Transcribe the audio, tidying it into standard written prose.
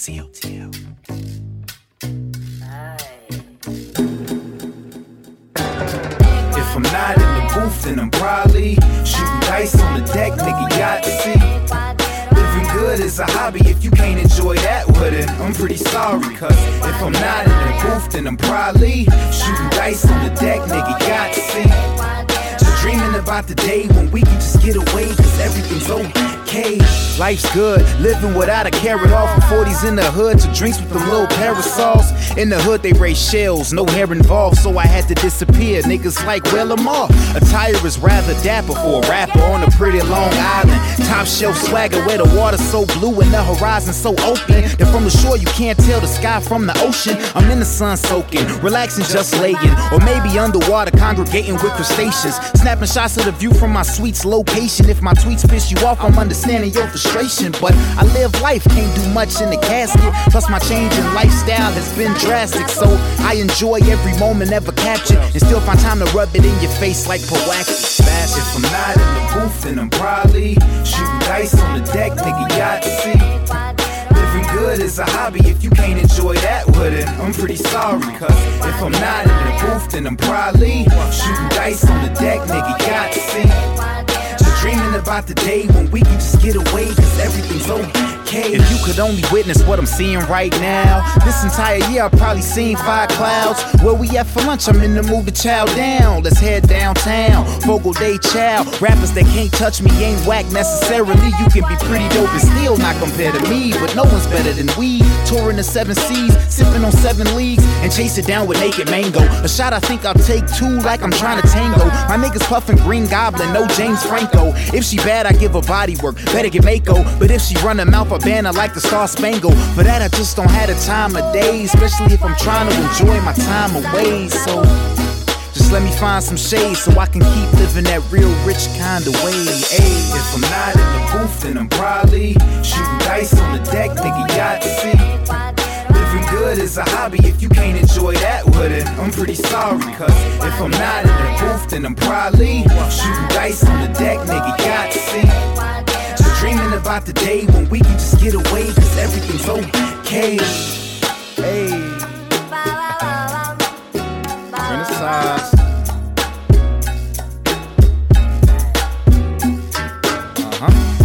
COTL. If I'm not in the booth, then I'm probably shooting dice on the deck, nigga, yacht see. Living good is a hobby, if you can't enjoy that, well then I'm pretty sorry. Cause if I'm not in the booth, then I'm probably shooting dice on the deck, nigga, yacht see. Just dreaming about the day when we can just get away, cause everything's okay. Life's good, living without a care at all. From 40s in the hood to drinks with them little parasols. In the hood they raise shells, no hair involved, so I had to disappear. Niggas like, well, I'm off. Attire is rather dapper for a rapper on a pretty Long Island. Top shelf swagger where the water's so blue and the horizon so open that from the shore you can't tell the sky from the ocean. I'm in the sun soaking, relaxing, just laying, or maybe underwater congregating with crustaceans. Snapping shots of the view from my suite's location. If my tweets piss you off, I'm understanding your frustration, but I live life, can't do much in the casket. Plus my change in lifestyle has been drastic, so I enjoy every moment ever captured and still find time to rub it in your face like proactive. If I'm not in the booth, then I'm probably shooting dice on the deck, nigga, yacht see. Living good is a hobby, if you can't enjoy that, well then I'm pretty sorry. Cause if I'm not in the booth, then I'm probably shooting dice on the deck, nigga, yacht see. Dreaming about the day when we can just get away, cause everything's okay. If you could only witness what I'm seeing right now, this entire year I've probably seen 5 clouds. Where we at for lunch? I'm in the mood to chow down. Let's head downtown, Fogle Day chow. Rappers that can't touch me ain't whack necessarily. You can be pretty dope and still not compare to me, but no one's better than we. Touring the 7 seas, sipping on 7 leagues, and chase it down with naked mango. A shot I think I'll take 2 like I'm trying to tango. My niggas puffin' Green Goblin, no James Franco. If she bad, I give her body work, better get Mako. But if she run her mouth, I ban her like the Star Spangled. For that, I just don't have the time of day, especially if I'm trying to enjoy my time away. So just let me find some shade so I can keep living that real rich kind of way. Ay, if I'm not in the booth, then I'm probably shooting dice on the deck, nigga, yacht see. Living good is a hobby, if you can't enjoy that, well then I'm pretty sorry. Cause if I'm not in the booth, then I'm probably shooting dice on the deck, nigga, yacht see. Just dreaming about the day when we can just get away, cause everything's okay. Hey, Renaissance. Uh-huh.